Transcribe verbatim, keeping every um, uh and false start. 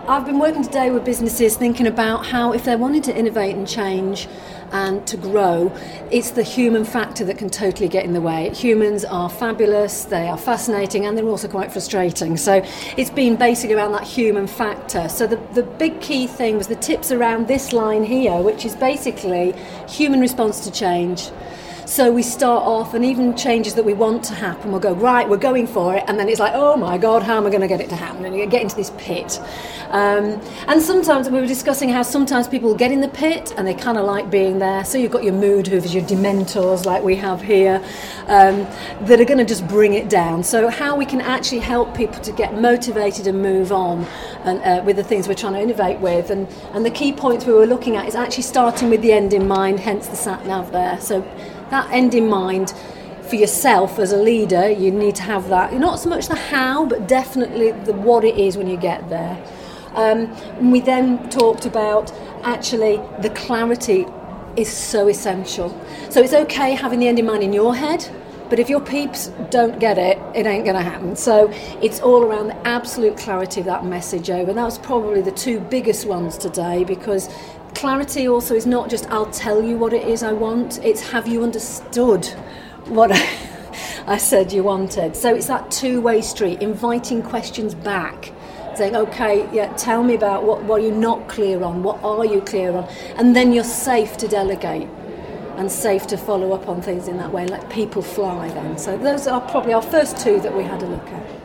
I've been working today with businesses thinking about how if they're wanting to innovate and change and to grow, it's the human factor that can totally get in the way. Humans are fabulous, they are fascinating, and they're also quite frustrating. So it's been basically around that human factor. So the, the big key thing was the tips around this line here, which is basically human response to change. So we start off, and even changes that we want to happen, we'll go, right, we're going for it, and then it's like, oh my God, how am I going to get it to happen? And you get into this pit. Um, and sometimes, we were discussing how sometimes people get in the pit, and they kind of like being there. So you've got your mood hoovers, your dementors, like we have here, um, that are going to just bring it down. So how we can actually help people to get motivated and move on and, uh, with the things we're trying to innovate with. And, and the key points we were looking at is actually starting with the end in mind, hence the sat nav there. So that end in mind for yourself as a leader, you need to have that. Not so much the how, but definitely the what it is when you get there. Um, and we then talked about actually the clarity is so essential. So it's okay having the end in mind in your head, but if your peeps don't get it, it ain't going to happen. So it's all around the absolute clarity of that message over. And that was probably the two biggest ones today, because clarity also is not just I'll tell you what it is I want, it's have you understood what I, I said you wanted. So it's that two-way street, inviting questions back, saying, okay, yeah, tell me about what, what you're not clear on, what are you clear on, and then you're safe to delegate and safe to follow up on things in that way, let people fly then. So those are probably our first two that we had a look at.